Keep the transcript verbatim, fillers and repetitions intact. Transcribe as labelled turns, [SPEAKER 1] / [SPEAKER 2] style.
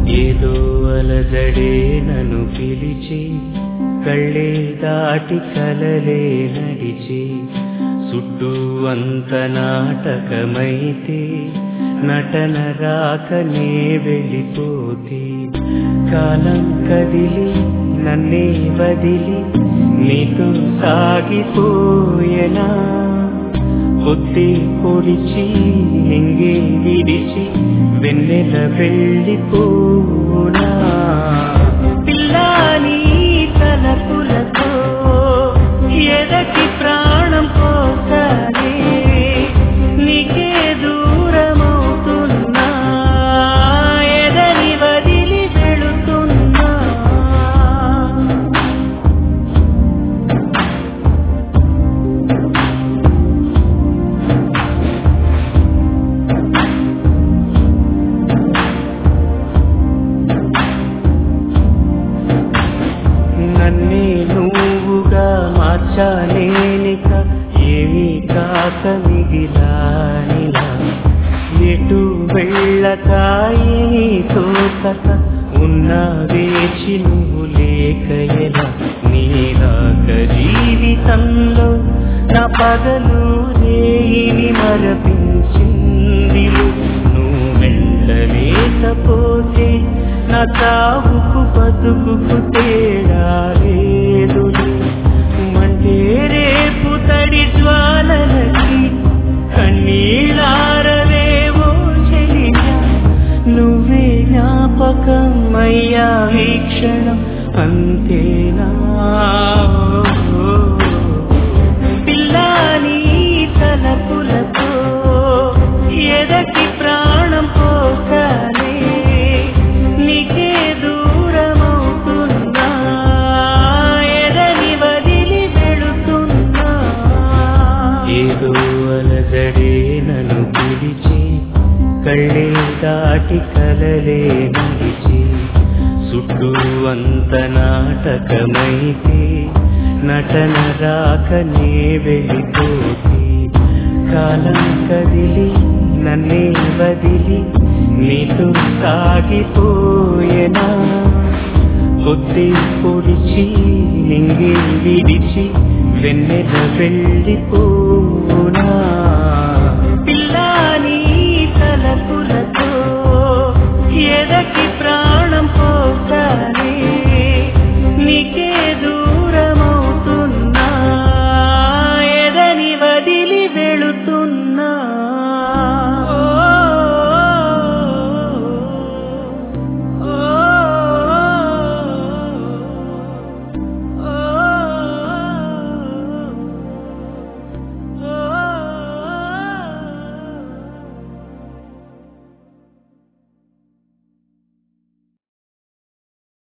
[SPEAKER 1] ఏదో అలజడే నన్ను పిలిచి కళ్ళే దాటి కలలే నడిచి చుట్టూ అంత నాటకమైతే నటన రాకనే వెళ్ళిపోతే కాలం కదిలి నన్నే వదిలి నీతో సాగిపోయేనా పొత్తి పొడిచి నింగే విడిచి వెన్నెల వెళ్ళిపోనా పిల్లాని తలపులతో ఎదటి ప్రాణం పోసానే నీకే దూరమవుతున్నా ఎదని వదిలి వెళుతున్నా నన్నే నువ్వుగా మార్చాలేనిక ఏమీ కాక మిగిలానిలా ఎటు వెళ్ళకాయి తోకక ఉన్న వేచి నువ్వు లేక ఎలా నీలాక జీవితంలో నా పగలు రేయిని మరపించింది నువ్వు వెళ్ళలేకపోతే నా చావుకు బతుకుకు తేడా లేదు మంటే రేపు తడి జ్వాలలకి కన్నీళ్ళారవేవో చెలియా నువ్వే జ్ఞాపకం అయ్యా వీక్షణం అంతేనా పిల్లాని తలపులతో ఎదటి ప్రాణం పోసానే నీకే దూరమవుతున్నా ఎదని వదిలి వెళుతున్నా ఏదో అలజడే నన్ను పిలిచి కళ్ళే దాటి కలలే నడిచి చుట్టూ అంత నాటకమైతే నటన రాకనే వెళ్ళిపోతే కాలం కదిలి నన్నే వదిలి నీతో సాగిపోయేనా పొత్తి పొడిచి నింగి విడిచి వెన్నెల వెళ్ళిపోనా పిల్లాని తలపులతో ఎదటి